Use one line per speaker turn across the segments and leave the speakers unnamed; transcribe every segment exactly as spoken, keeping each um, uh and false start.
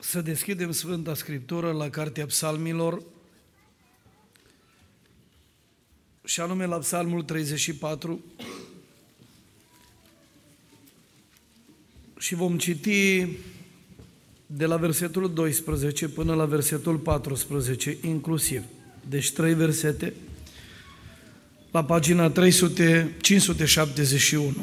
Să deschidem Sfânta Scriptură la Cartea Psalmilor, și anume la Psalmul treizeci și patru, și vom citi de la versetul doisprezece până la versetul paisprezece inclusiv. Deci trei versete la pagina cinci sute șaptezeci și unu.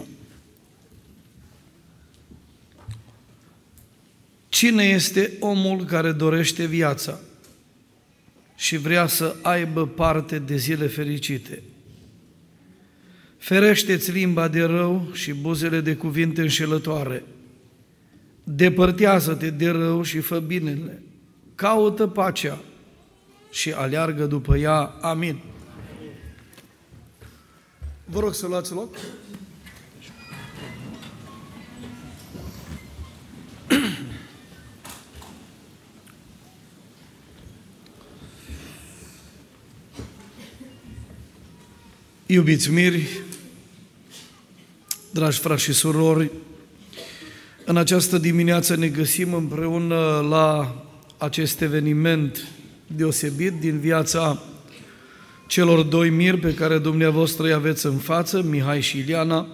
Cine este omul care dorește viața și vrea să aibă parte de zile fericite? Ferește-ți limba de rău și buzele de cuvinte înșelătoare. Depărtează-te de rău și fă binele. Caută pacea și aleargă după ea. Amin. Vă rog să luați loc. Iubiți miri, dragi frați și surori, în această dimineață ne găsim împreună la acest eveniment deosebit din viața celor doi miri pe care dumneavoastră îi aveți în față, Mihai și Iliana.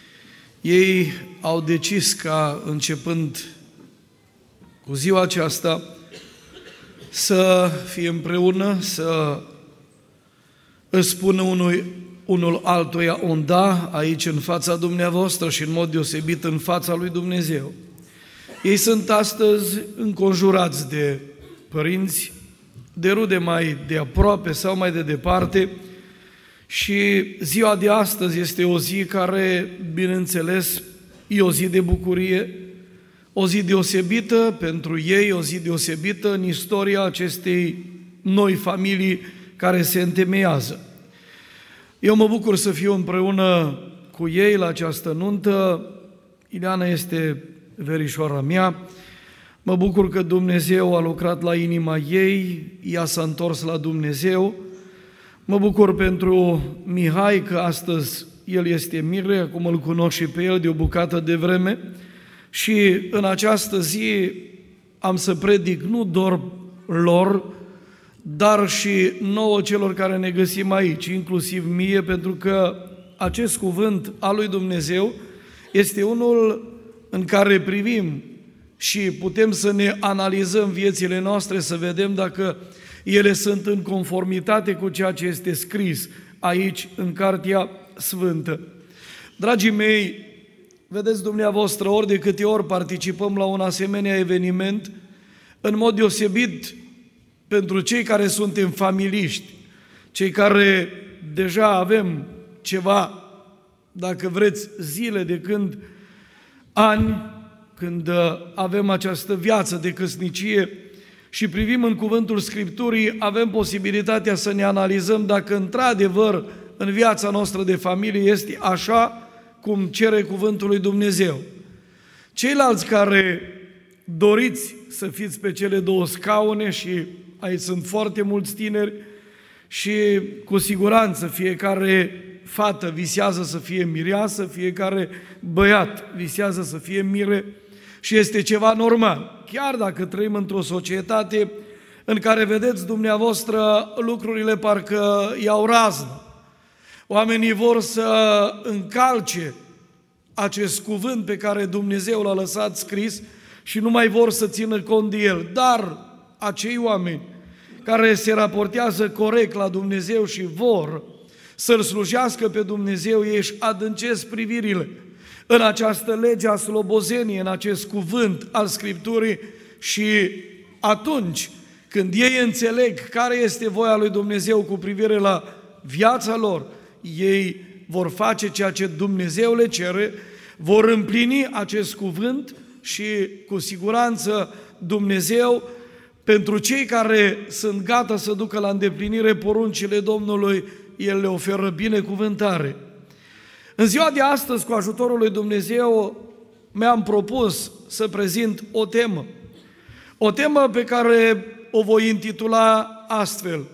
Ei au decis ca, începând cu ziua aceasta, să fie împreună, să îți spună unui unul altuia un da aici în fața dumneavoastră și în mod deosebit în fața lui Dumnezeu. Ei sunt astăzi înconjurați de părinți, de rude mai de aproape sau mai de departe, și ziua de astăzi este o zi care, bineînțeles, e o zi de bucurie, o zi deosebită pentru ei, o zi deosebită în istoria acestei noi familii care se întemeiază. Eu mă bucur să fiu împreună cu ei la această nuntă. Ileana este verișoara mea. Mă bucur că Dumnezeu a lucrat la inima ei, ea s-a întors la Dumnezeu. Mă bucur pentru Mihai că astăzi el este mire, acum îl cunosc și pe el de o bucată de vreme. Și în această zi am să predic nu doar lor, dar și nouă celor care ne găsim aici, inclusiv mie, pentru că acest cuvânt al lui Dumnezeu este unul în care privim și putem să ne analizăm viețile noastre, să vedem dacă ele sunt în conformitate cu ceea ce este scris aici în Cartea Sfântă. Dragii mei, vedeți dumneavoastră, ori de câte ori participăm la un asemenea eveniment, în mod deosebit pentru cei care suntem familiști, cei care deja avem ceva, dacă vreți, zile de când, ani, când avem această viață de căsnicie și privim în cuvântul Scripturii, avem posibilitatea să ne analizăm dacă într-adevăr în viața noastră de familie este așa cum cere cuvântul lui Dumnezeu. Ceilalți care doriți să fiți pe cele două scaune, și aici sunt foarte mulți tineri și cu siguranță fiecare fată visează să fie mireasă, fiecare băiat visează să fie mire și este ceva normal. Chiar dacă trăim într-o societate în care, vedeți dumneavoastră, lucrurile parcă iau raznă. Oamenii vor să încalce acest cuvânt pe care Dumnezeu l-a lăsat scris și nu mai vor să țină cont de el. Dar acei oameni care se raportează corect la Dumnezeu și vor să-L slujească pe Dumnezeu, ei își adâncesc privirile în această lege a slobozeniei, în acest cuvânt al Scripturii, și atunci când ei înțeleg care este voia lui Dumnezeu cu privire la viața lor, ei vor face ceea ce Dumnezeu le cere, vor împlini acest cuvânt și cu siguranță Dumnezeu, pentru cei care sunt gata să ducă la îndeplinire poruncile Domnului, El le oferă binecuvântare. În ziua de astăzi, cu ajutorul lui Dumnezeu, mi-am propus să prezint o temă. O temă pe care o voi intitula astfel: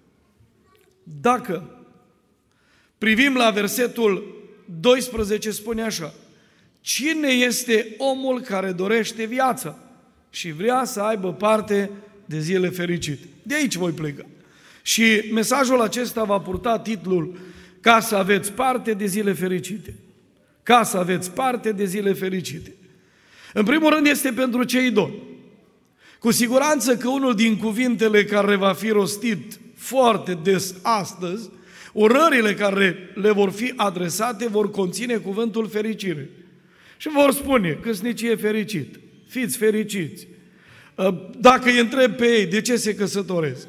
dacă privim la versetul doisprezece, spune așa: cine este omul care dorește viața și vrea să aibă parte de zile fericite. De aici voi pleca. Și mesajul acesta va purta titlul Ca să aveți parte de zile fericite. Ca să aveți parte de zile fericite. În primul rând este pentru cei doi. Cu siguranță că unul din cuvintele care va fi rostit foarte des astăzi, urările care le vor fi adresate vor conține cuvântul fericire. Și vor spune, căsnicie fericit, fiți fericiți. Dacă îi întreb pe ei de ce se căsătoresc,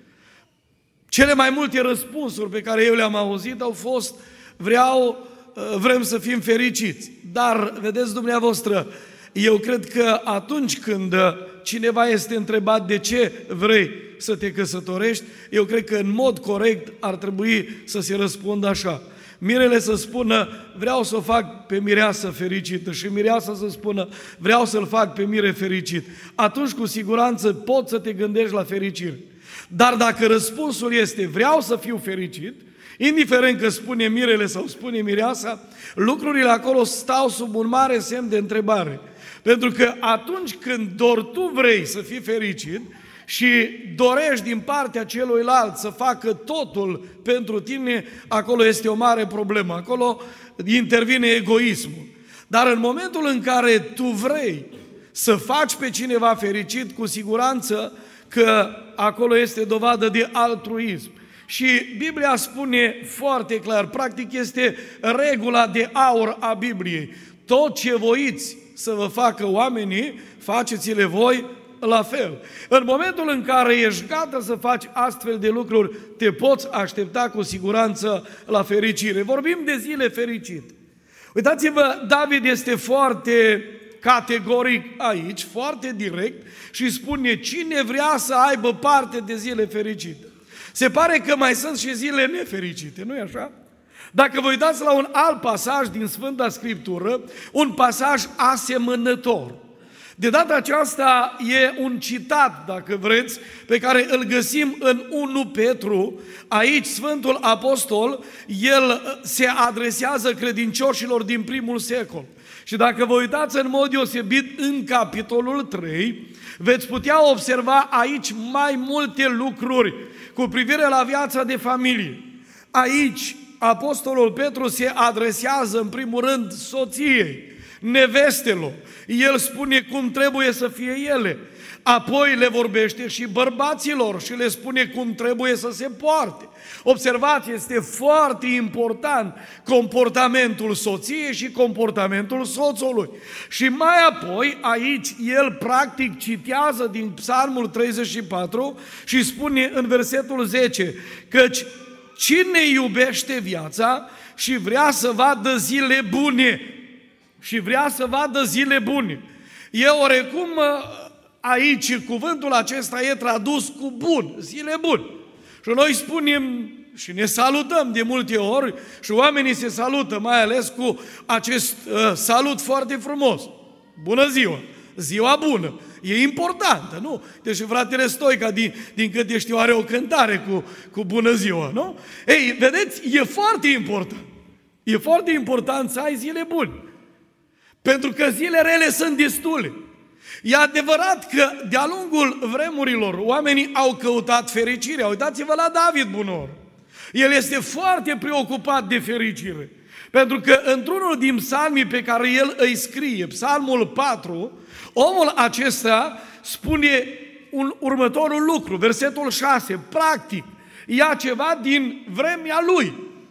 cele mai multe răspunsuri pe care eu le-am auzit au fost, vreau, vrem să fim fericiți. Dar, vedeți dumneavoastră, eu cred că atunci când cineva este întrebat de ce vrei să te căsătorești, eu cred că în mod corect ar trebui să se răspundă așa. Mirele să spună, vreau să o fac pe mireasă fericită și mireasa să spună, vreau să-l fac pe mire fericit. Atunci, cu siguranță, poți să te gândești la fericire. Dar dacă răspunsul este, vreau să fiu fericit, indiferent că spune mirele sau spune mireasa, lucrurile acolo stau sub un mare semn de întrebare. Pentru că atunci când doar tu vrei să fii fericit și dorești din partea celuilalt să facă totul pentru tine, acolo este o mare problemă. Acolo intervine egoismul. Dar în momentul în care tu vrei să faci pe cineva fericit, cu siguranță că acolo este dovadă de altruism. Și Biblia spune foarte clar, practic este regula de aur a Bibliei. Tot ce voiți să vă facă oamenii, faceți-le voi la fel. În momentul în care ești gata să faci astfel de lucruri, te poți aștepta cu siguranță la fericire. Vorbim de zile fericite. Uitați-vă, David este foarte categoric aici, foarte direct și spune, cine vrea să aibă parte de zile fericite. Se pare că mai sunt și zile nefericite, nu-i așa? Dacă vă uitați la un alt pasaj din Sfânta Scriptură, un pasaj asemănător. De data aceasta e un citat, dacă vreți, pe care îl găsim în unu Petru. Aici Sfântul Apostol, el se adresează credincioșilor din primul secol. Și dacă vă uitați în mod deosebit în capitolul trei, veți putea observa aici mai multe lucruri cu privire la viața de familie. Aici Apostolul Petru se adresează în primul rând soției, nevestelor. El spune cum trebuie să fie ele. Apoi le vorbește și bărbaților și le spune cum trebuie să se poarte. Observați, este foarte important comportamentul soției și comportamentul soțului. Și mai apoi aici el practic citează din Psalmul treizeci și patru și spune în versetul zece, căci cine iubește viața și vrea să vadă zile bune, și vrea să vadă zile bune. E orecum aici cuvântul acesta e tradus cu bun, zile bune. Și noi spunem și ne salutăm de multe ori și oamenii se salută, mai ales cu acest uh, salut foarte frumos. Bună ziua! Ziua bună! E importantă, nu? Deci fratele Stoica, din, din câte știu, are o cântare cu, cu bună ziua, nu? Ei, vedeți, e foarte important. E foarte important să ai zile bune. Pentru că zile rele sunt destule. E adevărat că de-a lungul vremurilor oamenii au căutat fericirea. Uitați-vă la David bunor. El este foarte preocupat de fericire. Pentru că într-unul din psalmii pe care el îi scrie, Psalmul patru, omul acesta spune un următorul lucru, versetul șase, practic, ia ceva din vremea lui.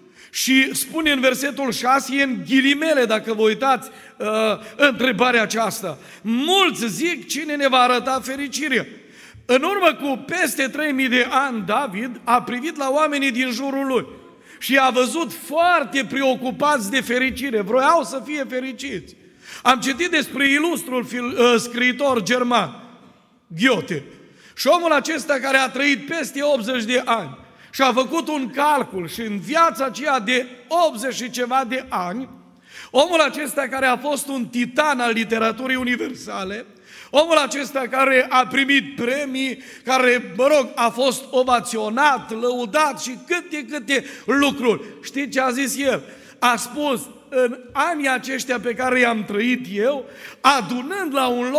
Și spune în versetul șase, în ghilimele, dacă vă uitați uh, întrebarea aceasta. Mulți zic, cine ne va arăta fericirea? În urmă cu peste trei mii de ani, David a privit la oamenii din jurul lui și a văzut foarte preocupați de fericire. Vroiau să fie fericiți. Am citit despre ilustrul uh, scriitor german, Goethe. Și omul acesta care a trăit peste optzeci de ani și a făcut un calcul și în viața aceea de optzeci și ceva de ani, omul acesta care a fost un titan al literaturii universale, omul acesta care a primit premii, care, mă rog, a fost ovaționat, lăudat și câte, câte lucruri. Știți ce a zis el? A spus, în anii aceștia pe care i-am trăit eu, adunând la un loc,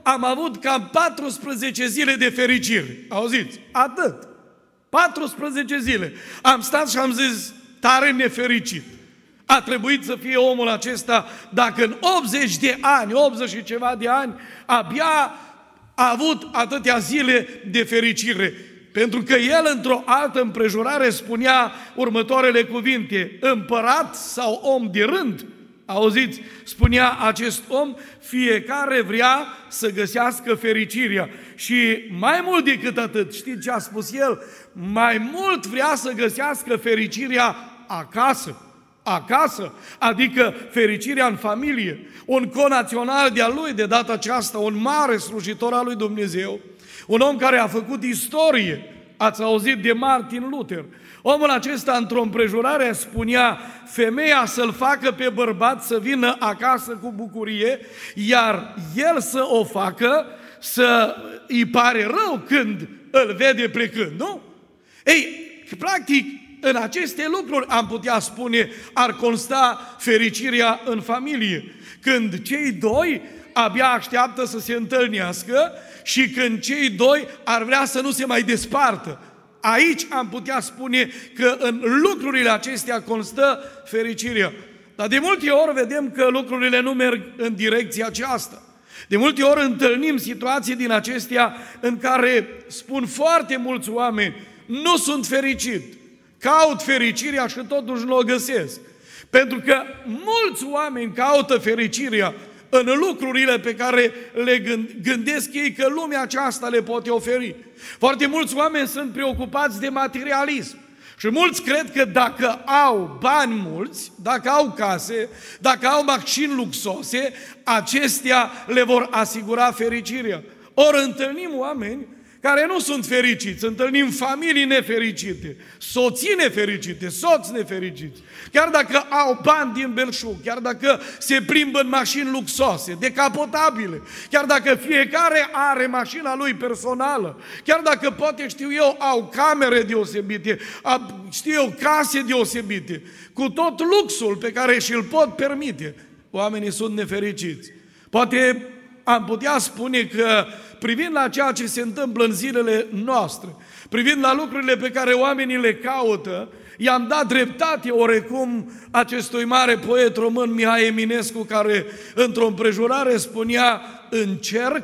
am avut cam paisprezece zile de fericire. Auziți? Atât. paisprezece zile. Am stat și am zis, tare nefericit. A trebuit să fie omul acesta, dacă în optzeci de ani, optzeci și ceva de ani, abia a avut atâtea zile de fericire. Pentru că el, într-o altă împrejurare, spunea următoarele cuvinte: împărat sau om de rând, auziți, spunea acest om, fiecare vrea să găsească fericirea. Și mai mult decât atât, știți ce a spus el? Mai mult vrea să găsească fericirea acasă. Acasă, adică fericirea în familie. Un conațional de-a lui, de data aceasta, un mare slujitor al lui Dumnezeu, un om care a făcut istorie. Ați auzit de Martin Luther. Omul acesta, într-o împrejurare, spunea: femeia să-l facă pe bărbat să vină acasă cu bucurie, iar el să o facă să îi pare rău când îl vede plecând, nu? Ei, practic, în aceste lucruri, am putea spune, ar consta fericirea în familie. Când cei doi abia așteaptă să se întâlnească și când cei doi ar vrea să nu se mai despartă. Aici am putea spune că în lucrurile acestea constă fericirea. Dar de multe ori vedem că lucrurile nu merg în direcția aceasta. De multe ori întâlnim situații din acestea în care spun foarte mulți oameni: nu sunt fericit, caut fericirea și totuși nu o găsesc. Pentru că mulți oameni caută fericirea în lucrurile pe care le gândesc ei că lumea aceasta le poate oferi. Foarte mulți oameni sunt preocupați de materialism. Și mulți cred că dacă au bani mulți, dacă au case, dacă au mașini luxoase, acestea le vor asigura fericirea. Ori întâlnim oameni care nu sunt fericiți, întâlnim familii nefericite, soții nefericite, soți nefericiți, chiar dacă au bani din belșug, chiar dacă se plimbă în mașini luxoase, decapotabile, chiar dacă fiecare are mașina lui personală, chiar dacă poate, știu eu, au camere deosebite, știu eu, case deosebite, cu tot luxul pe care și-l pot permite, oamenii sunt nefericiți. Poate am putea spune că, privind la ceea ce se întâmplă în zilele noastre, privind la lucrurile pe care oamenii le caută, i-am dat dreptate orecum acestui mare poet român Mihai Eminescu, care într-o împrejurare spunea: în cerc,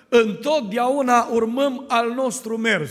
întotdeauna urmăm al nostru mers,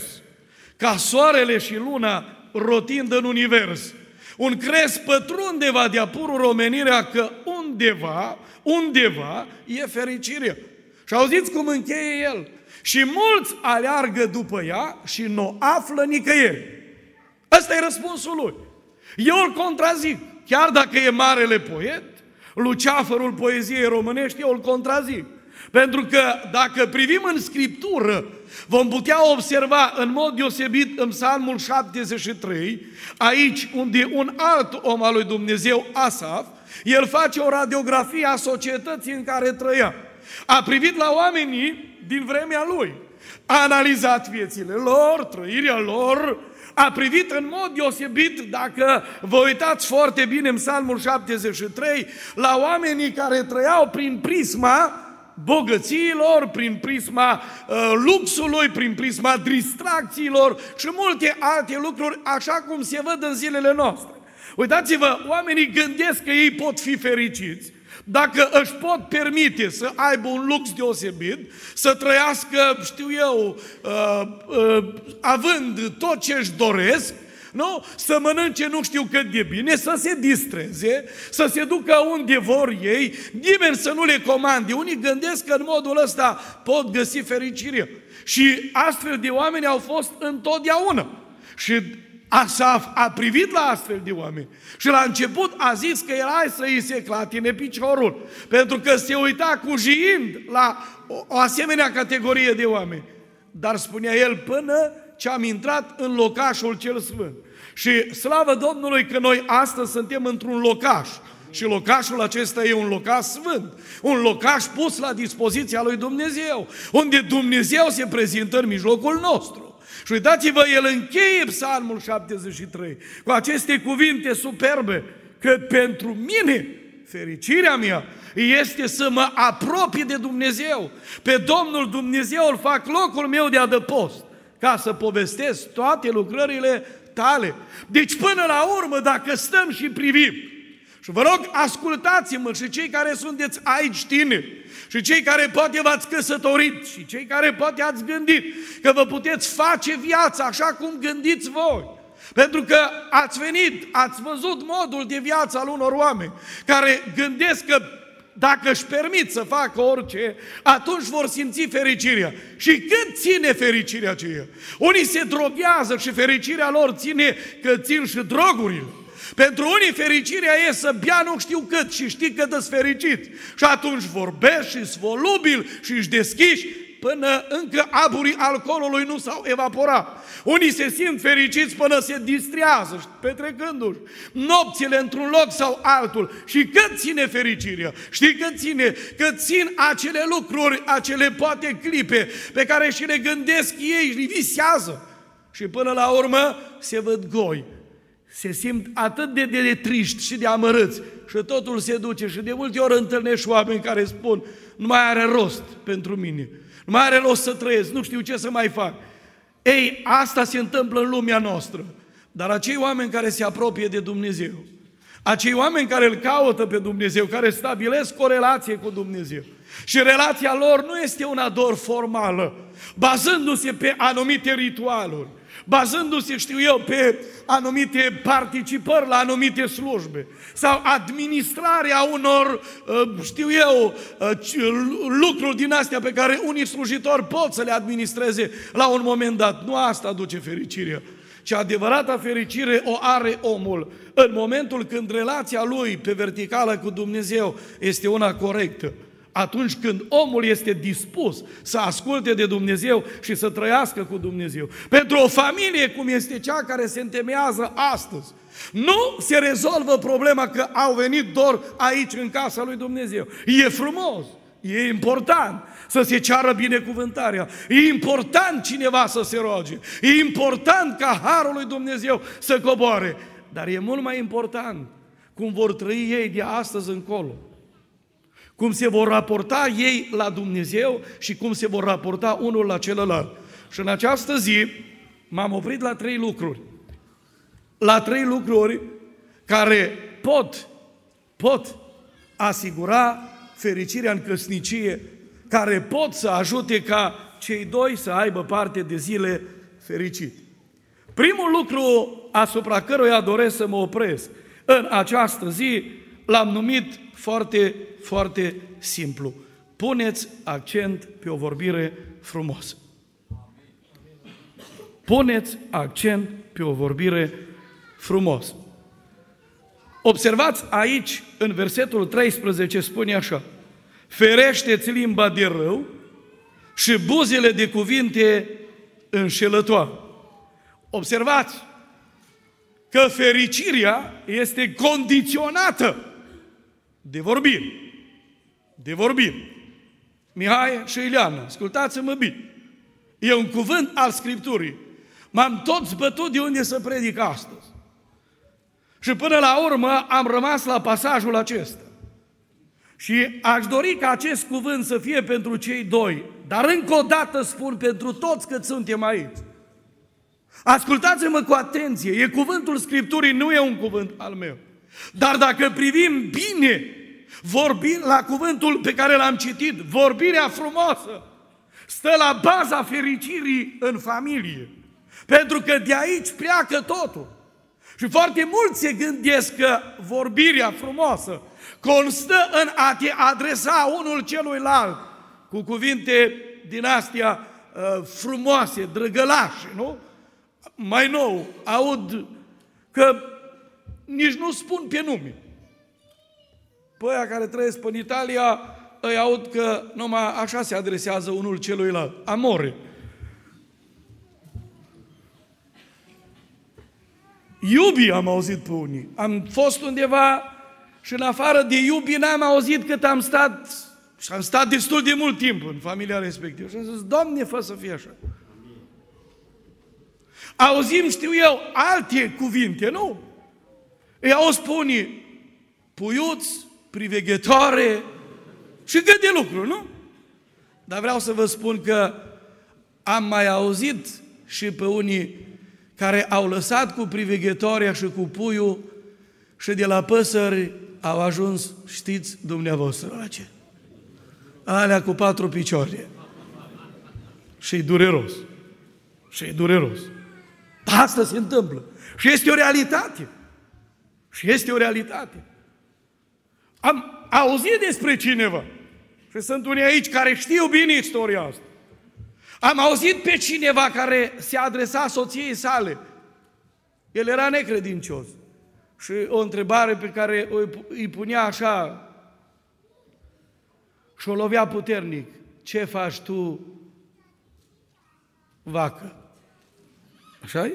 ca soarele și luna rotind în univers. Un crez pătrunde va de-a purul omenirea, că undeva, undeva e fericirea. Și auziți cum încheie el: și mulți aleargă după ea și nu află nicăieri. Ăsta e răspunsul lui. Eu îl contrazic. Chiar dacă e marele poet, luceafărul poeziei românești, eu îl contrazic. Pentru că dacă privim în Scriptură, vom putea observa în mod deosebit în Psalmul șaptezeci și trei, aici unde un alt om al lui Dumnezeu, Asaf, el face o radiografie a societății în care trăia. A privit la oamenii din vremea lui, a analizat viețile lor, trăirea lor, a privit în mod deosebit, dacă vă uitați foarte bine în Psalmul șaptezeci și trei, la oamenii care trăiau prin prisma bogățiilor, prin prisma uh, luxului, prin prisma distracțiilor și multe alte lucruri, așa cum se văd în zilele noastre. Uitați-vă, oamenii gândesc că ei pot fi fericiți dacă își pot permite să aibă un lux deosebit, să trăiască, știu eu, uh, uh, având tot ce își doresc, nu? Să mănânce nu știu cât de bine, să se distreze, să se ducă unde vor ei, nimeni să nu le comande. Unii gândesc că în modul ăsta pot găsi fericirea. Și astfel de oameni au fost întotdeauna. Și Asaf a privit la astfel de oameni și la început a zis că el hai să îi se clatine piciorul, pentru că se uita cu jiind la o, o asemenea categorie de oameni. Dar spunea el, până ce am intrat în locașul cel sfânt. Și slavă Domnului că noi astăzi suntem într-un locaș. Și locașul acesta e un locaș sfânt, un locaș pus la dispoziția lui Dumnezeu, unde Dumnezeu se prezintă în mijlocul nostru. Și uitați-vă, el încheie Psalmul șaptezeci și trei cu aceste cuvinte superbe, că pentru mine Fericirea mea este să mă apropii de Dumnezeu. Pe Domnul Dumnezeu îl fac locul meu de adăpost, ca să povestesc toate lucrările tale. Deci până la urmă, dacă stăm și privim, și vă rog, ascultați-mă și cei care sunteți aici tineri, și cei care poate v-ați căsătorit, și cei care poate ați gândit că vă puteți face viața așa cum gândiți voi. Pentru că ați venit, ați văzut modul de viață al unor oameni care gândesc că dacă își permit să facă orice, atunci vor simți fericirea. Și cât ține fericirea aceea? Unii se droghează și fericirea lor ține că țin și drogurile. Pentru unii fericirea e să bea nu știu cât și știi că te-ți fericit. Și atunci vorbești și-s volubil și își deschiși până încă aburii alcoolului nu s-au evaporat. Unii se simt fericiți până se distrează, petrecându-și nopțile într-un loc sau altul. Și cât ține fericirea? Știi cât ține? Că țin acele lucruri, acele poate clipe pe care și le gândesc ei, le visează. Și până la urmă se văd goi. Se simt atât de, de, de triști și de amărâți și totul se duce. Și de multe ori întâlnești oameni care spun: nu mai are rost pentru mine, nu mai are rost să trăiesc, nu știu ce să mai fac. Ei, asta se întâmplă în lumea noastră. Dar acei oameni care se apropie de Dumnezeu, acei oameni care îl caută pe Dumnezeu, care stabilesc o relație cu Dumnezeu, și relația lor nu este una doar formală, bazându-se pe anumite ritualuri, bazându-se, știu eu, pe anumite participări la anumite slujbe sau administrarea unor, știu eu, lucruri din astea pe care unii slujitori pot să le administreze la un moment dat. Nu asta aduce fericirea, ci adevărata fericire o are omul în momentul când relația lui pe verticală cu Dumnezeu este una corectă. Atunci când omul este dispus să asculte de Dumnezeu și să trăiască cu Dumnezeu. Pentru o familie cum este cea care se întemeiază astăzi, nu se rezolvă problema că au venit doar aici în casa lui Dumnezeu. E frumos, e important să se ceară binecuvântarea, e important cineva să se roage, e important ca harul lui Dumnezeu să coboare, dar e mult mai important cum vor trăi ei de astăzi încolo. Cum se vor raporta ei la Dumnezeu și cum se vor raporta unul la celălalt. Și în această zi m-am oprit la trei lucruri. La trei lucruri care pot, pot asigura fericirea în căsnicie, care pot să ajute ca cei doi să aibă parte de zile fericite. Primul lucru asupra căruia doresc să mă opresc în această zi l-am numit foarte, foarte simplu. Puneți accent pe o vorbire frumoasă. Puneți accent pe o vorbire frumoasă. Observați aici, în versetul treisprezece, spune așa: ferește-ți limba de rău și buzele de cuvinte înșelătoare. Observați că fericirea este condiționată de vorbire. De vorbire. Mihai și Ileana, ascultați-mă bine. E un cuvânt al Scripturii. M-am tot zbătut de unde să predic astăzi. Și până la urmă am rămas la pasajul acesta. Și aș dori ca acest cuvânt să fie pentru cei doi, dar încă o dată spun pentru toți cât suntem aici. Ascultați-mă cu atenție, e cuvântul Scripturii, nu e un cuvânt al meu. Dar dacă privim bine, vorbim la cuvântul pe care l-am citit, vorbirea frumoasă stă la baza fericirii în familie. Pentru că de aici pleacă totul. Și foarte mulți se gândesc că vorbirea frumoasă constă în a te adresa unul celuilalt cu cuvinte din astea uh, frumoase, drăgălașe, nu? Mai nou, aud că nici nu spun pe nume. Pe aia care trăiesc în Italia, îi aud că numai așa se adresează unul celuilalt. Amore. Iubi am auzit pe unii. Am fost undeva și în afară de iubi n-am auzit cât am stat, și am stat destul de mult timp în familia respectivă. Și am zis, Doamne, fă să fie așa. Auzim, știu eu, alte cuvinte, nu? Îi auzi pe unii puiuț, priveghetoare și cât de lucru, nu? Dar vreau să vă spun că am mai auzit și pe unii care au lăsat cu priveghetoarea și cu puiul și de la păsări au ajuns, știți dumneavoastră la ce? Alea cu patru picioare. Și-i dureros. Și-i dureros. Asta se întâmplă. Și este o realitate. Și este o realitate. Am auzit despre cineva, și sunt unii aici care știu bine istoria asta. Am auzit pe cineva care se adresa soției sale. El era necredincios. Și o întrebare pe care îi punea așa și o lovea puternic. Ce faci tu, vacă? Așa-i?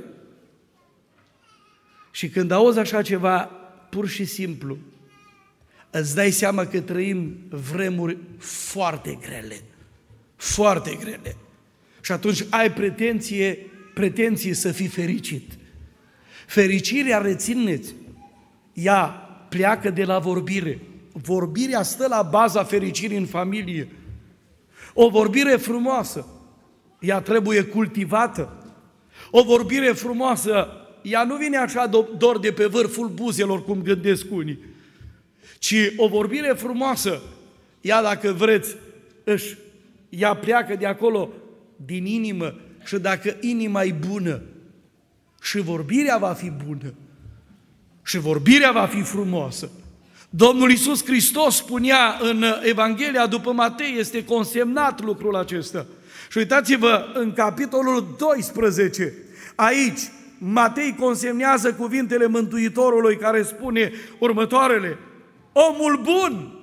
Și când auzi așa ceva, pur și simplu, îți dai seama că trăim vremuri foarte grele. Foarte grele. Și atunci ai pretenție, pretenție să fii fericit. Fericirea, rețineți, ea pleacă de la vorbire. Vorbirea stă la baza fericirii în familie. O vorbire frumoasă, ea trebuie cultivată. O vorbire frumoasă, ea nu vine așa doar de pe vârful buzelor, cum gândesc unii, ci o vorbire frumoasă, ea, dacă vreți, își, ea pleacă de acolo din inimă și dacă inima e bună, și vorbirea va fi bună, și vorbirea va fi frumoasă. Domnul Iisus Hristos spunea în Evanghelia după Matei, este consemnat lucrul acesta. Și uitați-vă în capitolul doisprezece, aici Matei consemnează cuvintele Mântuitorului care spune următoarele: omul bun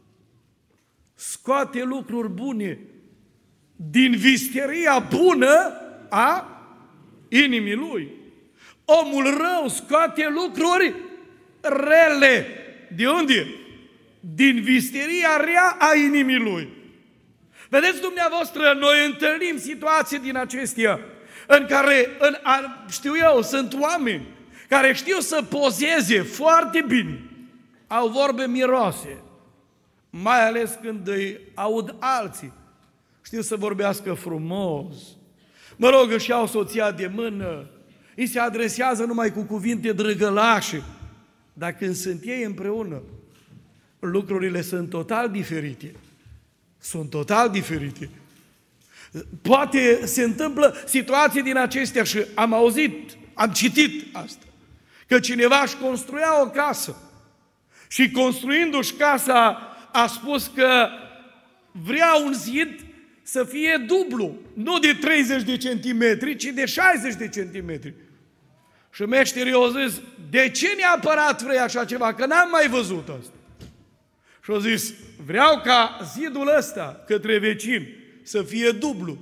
scoate lucruri bune din visteria bună a inimii lui. Omul rău scoate lucruri rele. De unde? Din visteria rea a inimii lui. Vedeți dumneavoastră, noi întâlnim situații din acestea în care, în, știu eu, sunt oameni care știu să pozeze foarte bine. Au vorbe miroase, mai ales când îi aud alții. Știu să vorbească frumos. Mă rog, își iau soția de mână, îi se adresează numai cu cuvinte drăgălașe. Dar când sunt ei împreună, lucrurile sunt total diferite. Sunt total diferite. Poate se întâmplă situații din acestea și am auzit, am citit asta, că cineva își construia o casă și construindu-și casa a spus că vrea un zid să fie dublu, nu de treizeci de centimetri, ci de șaizeci de centimetri. Și meșterii au zis, de ce neapărat vrei așa ceva? Că n-am mai văzut asta. Și au zis, vreau ca zidul ăsta către vecin să fie dublu.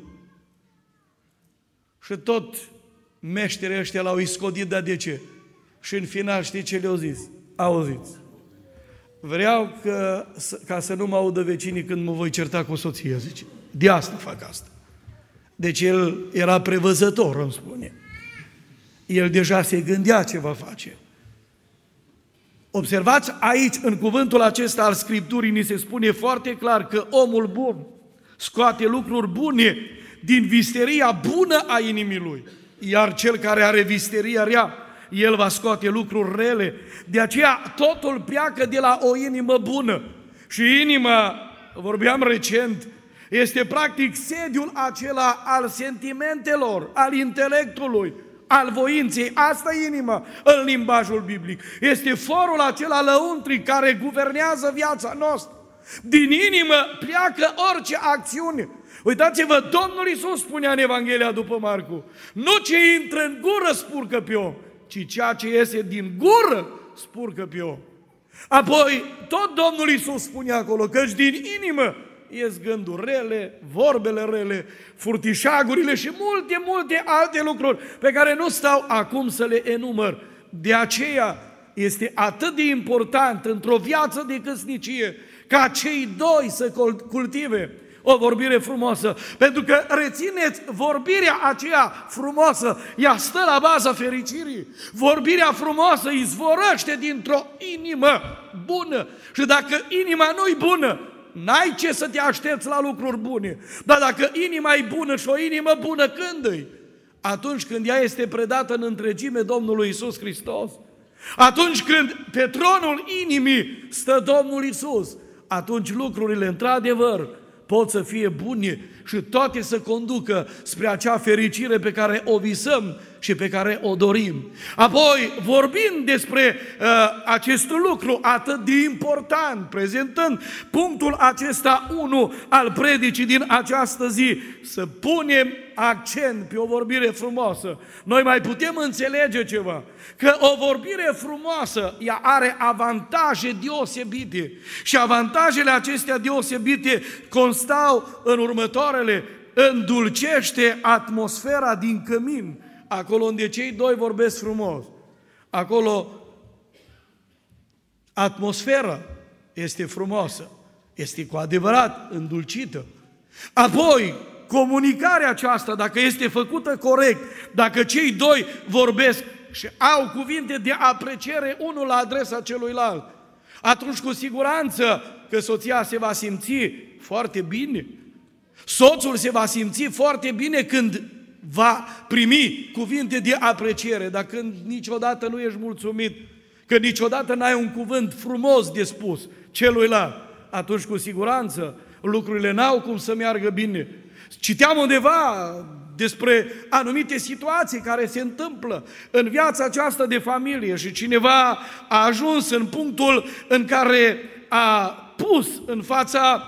Și tot meșterii ăștia l-au iscodit, dar de ce? Și în final știi ce le-au zis? Auziți, vreau că, ca să nu mă audă vecinii când mă voi certa cu soția, zice. De asta fac asta. Deci el era prevăzător, îmi spune. El deja se gândea ce va face. Observați aici, în cuvântul acesta al Scripturii, ni se spune foarte clar că omul bun scoate lucruri bune din visteria bună a inimii lui. Iar cel care are visteria rea, el va scoate lucruri rele. De aceea totul pleacă de la o inimă bună. Și inima, vorbeam recent, este practic sediul acela al sentimentelor, al intelectului, al voinței. Asta e inima în limbajul biblic. Este forul acela lăuntric care guvernează viața noastră. Din inimă pleacă orice acțiune. Uitați-vă, Domnul Iisus spunea în Evanghelia după Marcu, nu ce intră în gură spurcă pe om, ci ceea ce iese din gură spurcă pe om. Apoi, tot Domnul Iisus spunea acolo, căci din inimă ies gânduri rele, vorbele rele, furtișagurile și multe, multe alte lucruri pe care nu stau acum să le enumăr. De aceea este atât de important într-o viață de căsnicie ca cei doi să cultive o vorbire frumoasă, pentru că, rețineți, vorbirea aceea frumoasă, ea stă la baza fericirii. Vorbirea frumoasă izvorăște dintr-o inimă bună și dacă inima nu-i bună, n-ai ce să te aștepți la lucruri bune. Dar dacă inima e bună și o inimă bună când îi? Atunci când ea este predată în întregime Domnului Iisus Hristos. Atunci când pe tronul inimii stă Domnul Iisus, atunci lucrurile într-adevăr pot să fie bune și toate să conducă spre acea fericire pe care o visăm și pe care o dorim. Apoi, vorbind despre uh, acest lucru atât de important, prezentând punctul acesta unu al predicii din această zi, să punem accent pe o vorbire frumoasă. Noi mai putem înțelege ceva, că o vorbire frumoasă, ea are avantaje deosebite și avantajele acestea deosebite constau în următoarele: îndulcește atmosfera din cămin, acolo unde cei doi vorbesc frumos. Acolo atmosfera este frumoasă, este cu adevărat îndulcită. Apoi, comunicarea aceasta, dacă este făcută corect, dacă cei doi vorbesc și au cuvinte de apreciere unul la adresa celuilalt, atunci cu siguranță că soția se va simți foarte bine. Soțul se va simți foarte bine când va primi cuvinte de apreciere, dar când niciodată nu ești mulțumit, când niciodată n-ai un cuvânt frumos de spus celuilalt, atunci cu siguranță lucrurile n-au cum să meargă bine. Citeam undeva despre anumite situații care se întâmplă în viața aceasta de familie și cineva a ajuns în punctul în care a pus în fața,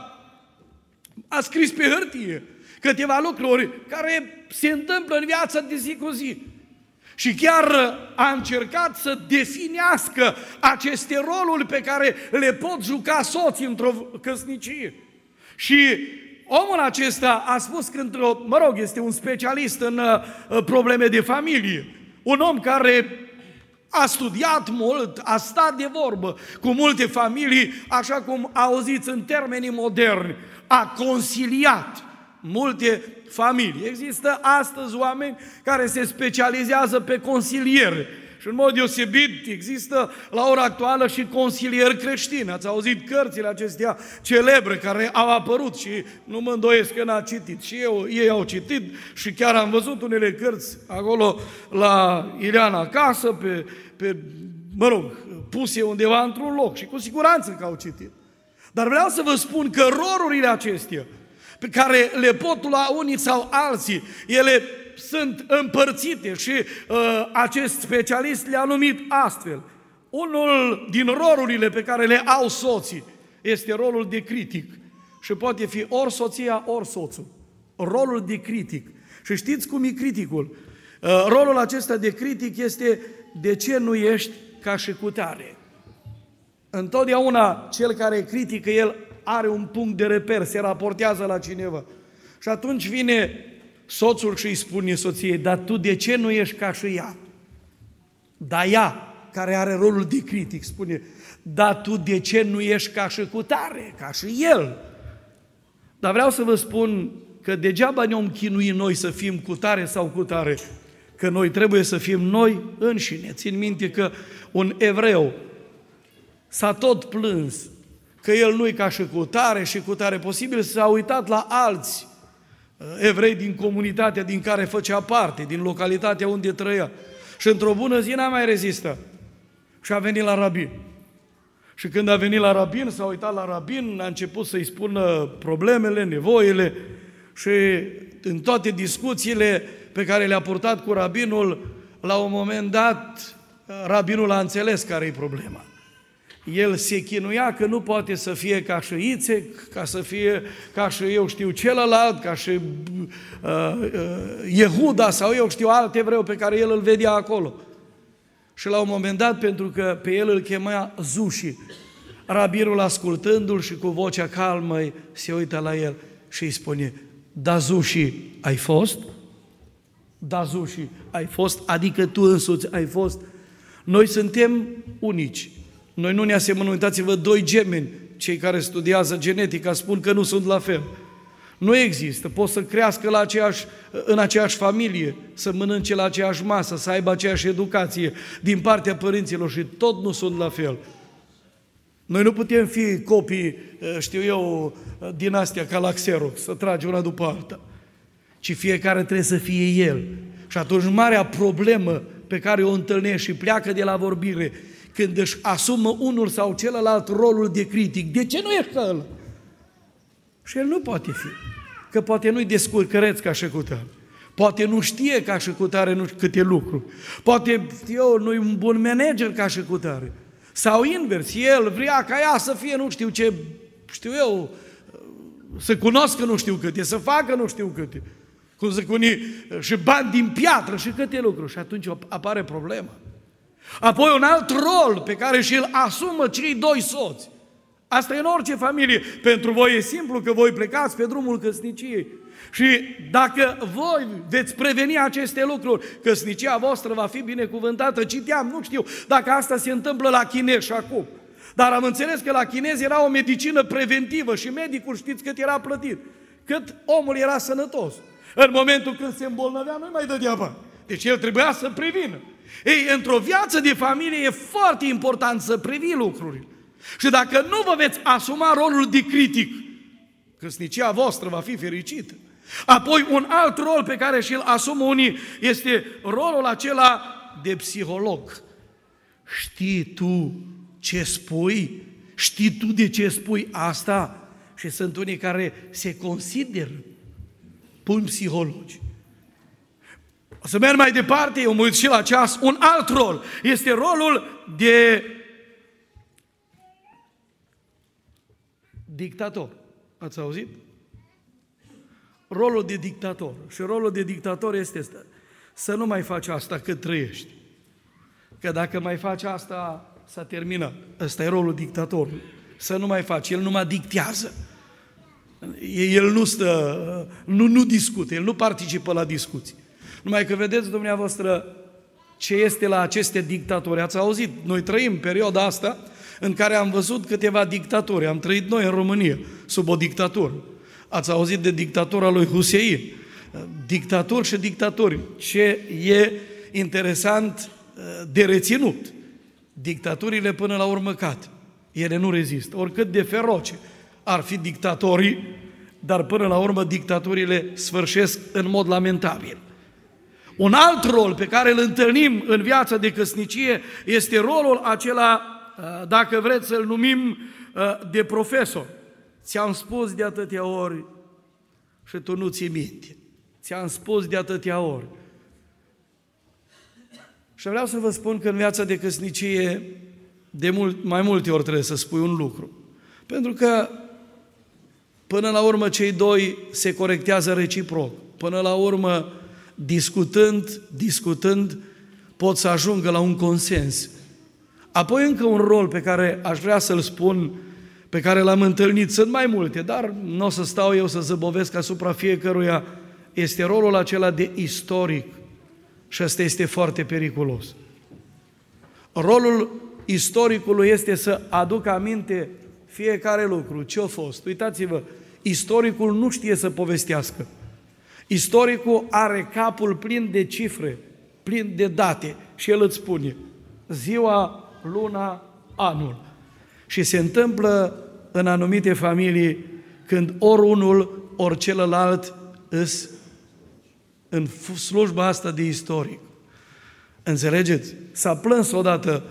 a scris pe hârtie câteva lucruri care se întâmplă în viața de zi cu zi. Și chiar a încercat să definească aceste roluri pe care le pot juca soții într-o căsnicie. Și omul acesta a spus că, într-o, mă rog, este un specialist în uh, probleme de familie. Un om care a studiat mult, a stat de vorbă cu multe familii, așa cum auziți în termenii moderni, a consiliat multe familii. Există astăzi oameni care se specializează pe consiliere și în mod deosebit există la ora actuală și consilieri creștini. Ați auzit cărțile acestea celebre care au apărut și nu mă îndoiesc că n-a citit. Și eu, ei au citit și chiar am văzut unele cărți acolo la Ileana acasă, pe, pe, mă rog, puse undeva într-un loc și cu siguranță că au citit. Dar vreau să vă spun că rolurile acestea pe care le pot lua unii sau alții, ele sunt împărțite și uh, acest specialist le-a numit astfel. Unul din rolurile pe care le au soții este rolul de critic și poate fi ori soția, ori soțul. Rolul de critic. Și știți cum e criticul? Uh, rolul acesta de critic este: de ce nu ești ca și cutare? Întotdeauna cel care critică, el are un punct de reper, se raportează la cineva. Și atunci vine soțul și îi spune soției: dar tu de ce nu ești ca și ea? Dar ea, care are rolul de critic, spune: dar tu de ce nu ești ca și cutare, ca și el? Dar vreau să vă spun că degeaba ne-om chinui noi să fim cutare sau cutare, că noi trebuie să fim noi înșine. Țin minte că un evreu s-a tot plâns că el nu-i ca și cutare și cutare. Posibil s-a uitat la alți evrei din comunitatea din care făcea parte, din localitatea unde trăia. Și într-o bună zi n-a mai rezistat. Și a venit la rabin. Și când a venit la rabin, s-a uitat la rabin, a început să-i spună problemele, nevoile și în toate discuțiile pe care le-a purtat cu rabinul, la un moment dat, rabinul a înțeles care e problema. El se chinuia că nu poate să fie ca și Ițec, ca să fie ca și eu știu celălalt, ca și uh, uh, Iehuda sau eu știu alt evreu pe care el îl vedea acolo. Și la un moment dat, pentru că pe el îl chema Zuși, rabinul ascultându-l și cu vocea calmă se uită la el și îi spune: da, Zuși, ai fost? Da, Zuși, ai fost? Adică tu însuți ai fost? Noi suntem unici. Noi nu ne asemănăm, uitați-vă, doi gemeni, cei care studiază genetica spun că nu sunt la fel. Nu există. Pot să crească la aceeași, în aceeași familie, să mănânce la aceeași masă, să aibă aceeași educație din partea părinților și tot nu sunt la fel. Noi nu putem fi copii, știu eu, din astea ca la Xerox, să trage una după alta, ci fiecare trebuie să fie el. Și atunci marea problemă pe care o întâlnești și pleacă de la vorbire, când își asumă unul sau celălalt rolul de critic. De ce nu ești ca ăla? Și el nu poate fi. Că poate nu-i descurcăreț ca și cutare. Poate nu știe ca și cutare nu știu câte lucruri. Poate, eu, nu-i un bun manager ca și cutare. Sau invers, el vrea ca ea să fie nu știu ce, știu eu, să cunoască nu știu câte, să facă nu știu câte. Cum să cuni și bani din piatră și câte lucruri. Și atunci apare problema. Apoi un alt rol pe care și-l asumă cei doi soți. Asta e în orice familie. Pentru voi e simplu că voi plecați pe drumul căsniciei. Și dacă voi veți preveni aceste lucruri, căsnicia voastră va fi binecuvântată. Citeam, nu știu dacă asta se întâmplă la chinezi și acum. Dar am înțeles că la chinezi era o medicină preventivă și medicul știți cât era plătit. Cât omul era sănătos. În momentul când se îmbolnăvea, nu-i mai dădea bani. Deci el trebuia să prevină. Ei, într-o viață de familie e foarte important să previi lucrurile. Și dacă nu vă veți asuma rolul de critic, căsnicia voastră va fi fericită. Apoi un alt rol pe care și-l asumă unii este rolul acela de psiholog. Știi tu ce spui? Știi tu de ce spui asta? Și sunt unii care se consideră buni psihologi. O să merg mai departe, eu mă uit și la ceas, un alt rol. Este rolul de dictator. Ați auzit? Rolul de dictator. Și rolul de dictator este ăsta. Să nu mai faci asta cât trăiești. Că dacă mai faci asta, s-a terminat. Ăsta e rolul dictatorului. Să nu mai faci. El numai dictează. El nu stă, nu, nu discută, el nu participă la discuții. Numai că vedeți dumneavoastră ce este la aceste dictatori. Ați auzit? Noi trăim perioada asta în care am văzut câteva dictatori. Am trăit noi în România sub o dictatură. Ați auzit de dictatura lui Husein. Dictatori și dictatori. Ce e interesant de reținut. Dictaturile până la urmă cad. Ele nu rezistă. Oricât de feroce ar fi dictatorii, dar până la urmă dictaturile sfârșesc în mod lamentabil. Un alt rol pe care îl întâlnim în viața de căsnicie este rolul acela, dacă vreți să-l numim, de profesor. Ți-am spus de atâtea ori și tu nu ții minte. Ți-am spus de atâtea ori. Și vreau să vă spun că în viața de căsnicie de mult, mai multe ori trebuie să spui un lucru. Pentru că până la urmă cei doi se corectează reciproc. Până la urmă, discutând, discutând, pot să ajungă la un consens. Apoi încă un rol pe care aș vrea să-l spun, pe care l-am întâlnit, sunt mai multe, dar nu o să stau eu să zăbovesc asupra fiecăruia, este rolul acela de istoric. Și ăsta este foarte periculos. Rolul istoricului este să aducă aminte fiecare lucru, ce a fost. Uitați-vă, istoricul nu știe să povestească. Istoricul are capul plin de cifre, plin de date și el îți spune ziua, luna, anul. Și se întâmplă în anumite familii când ori unul, ori celălalt îs în slujba asta de istoric. Înțelegeți? S-a plâns odată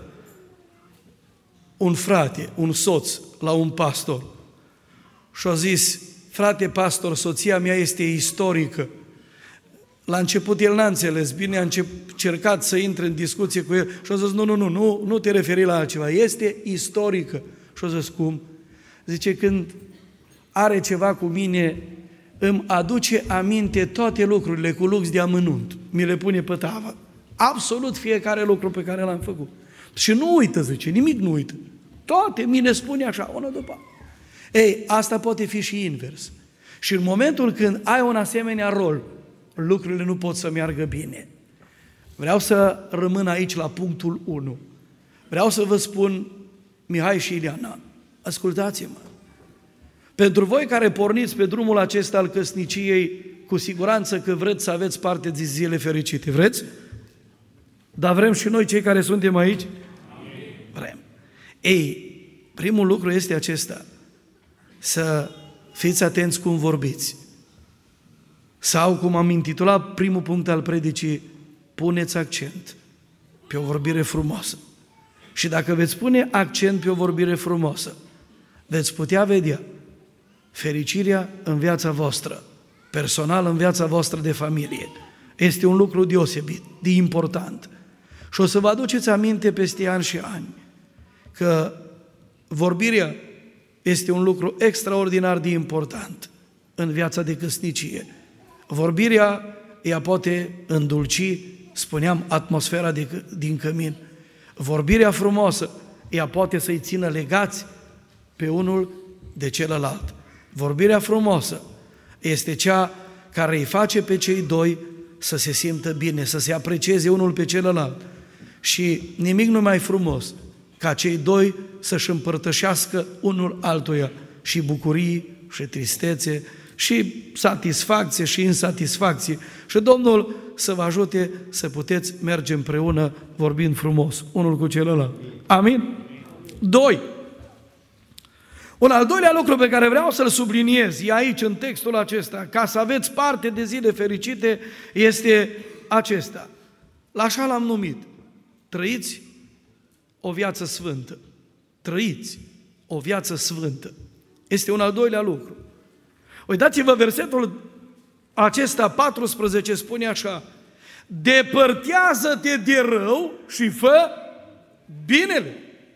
un frate, un soț, la un pastor și a zis: frate pastor, soția mea este istorică. La început el n-a înțeles bine, a încercat să intre în discuție cu el și a zis: nu, nu, nu, nu, nu te referi la altceva, este istorică. Și a zis: cum? Zice: când are ceva cu mine, îmi aduce aminte toate lucrurile cu lux de amănunt, mi le pune pe tavă. Absolut fiecare lucru pe care l-am făcut. Și nu uită, zice, nimic nu uită. Toate mi le spune așa, una după alta. Ei, asta poate fi și invers. Și în momentul când ai un asemenea rol, lucrurile nu pot să meargă bine. Vreau să rămân aici la punctul unu. Vreau să vă spun, Mihai și Ileana, ascultați-mă. Pentru voi care porniți pe drumul acesta al căsniciei, cu siguranță că vreți să aveți parte de zile fericite. Vreți? Dar vrem și noi, cei care suntem aici? Vrem. Ei, primul lucru este acesta, să fiți atenți cum vorbiți. Sau, cum am intitulat primul punct al predicii, puneți accent pe o vorbire frumoasă. Și dacă veți pune accent pe o vorbire frumoasă, veți putea vedea fericirea în viața voastră, personal în viața voastră de familie. Este un lucru deosebit, de important. Și o să vă aduceți aminte peste ani și ani că vorbirea este un lucru extraordinar de important în viața de căsnicie. Vorbirea, ea poate îndulci, spuneam, atmosfera de, din cămin. Vorbirea frumoasă, ea poate să-i țină legați pe unul de celălalt. Vorbirea frumoasă este cea care îi face pe cei doi să se simtă bine, să se aprecieze unul pe celălalt. Și nimic nu mai frumos ca cei doi să-și împărtășească unul altuia și bucurii și tristețe și satisfacție și insatisfacție. Și Domnul să vă ajute să puteți merge împreună vorbind frumos, unul cu celălalt. Amin? Doi. Un al doilea lucru pe care vreau să-l subliniez e aici, în textul acesta, ca să aveți parte de zile fericite, este acesta. La așa l-am numit. Trăiți o viață sfântă. Trăiți o viață sfântă. Este un al doilea lucru. Uitați-vă, versetul acesta, paisprezece, spune așa: depărtează-te de rău și fă binele.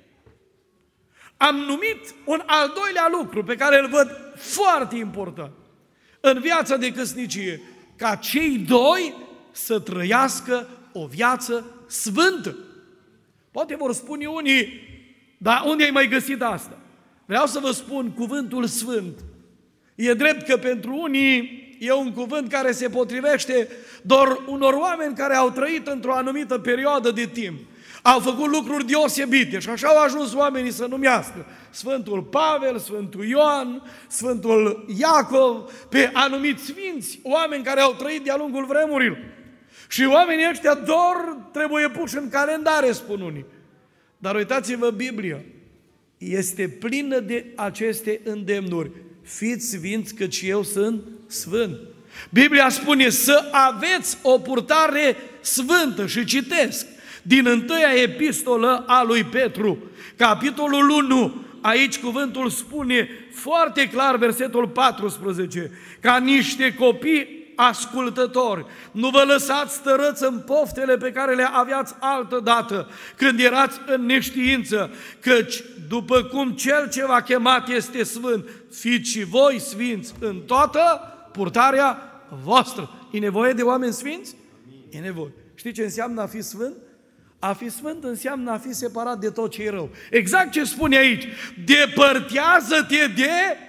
Am numit un al doilea lucru pe care îl văd foarte important în viața de căsnicie, ca cei doi să trăiască o viață sfântă. Poate vor spune unii, dar unde ai mai găsit asta? Vreau să vă spun, cuvântul sfânt. E drept că pentru unii e un cuvânt care se potrivește doar unor oameni care au trăit într-o anumită perioadă de timp. Au făcut lucruri deosebite și așa au ajuns oamenii să numească Sfântul Pavel, Sfântul Ioan, Sfântul Iacov, pe anumiți sfinți, oameni care au trăit de-a lungul vremurilor. Și oamenii ăștia doar trebuie puși în calendare, spun unii. Dar uitați-vă, Biblia este plină de aceste îndemnuri. Fiți sfinți căci eu sunt sfânt. Biblia spune să aveți o purtare sfântă și citesc din întâia epistolă a lui Petru, capitolul unu, aici cuvântul spune foarte clar, versetul paisprezece, ca niște copii ascultători, nu vă lăsați stărăți în poftele pe care le aveați altădată, când erați în neștiință, căci după cum Cel ce v-a chemat este sfânt, fiți și voi sfinți în toată purtarea voastră. E nevoie de oameni sfinți? E nevoie. Știți ce înseamnă a fi sfânt? A fi sfânt înseamnă a fi separat de tot ce e rău. Exact ce spune aici. Depărtează-te de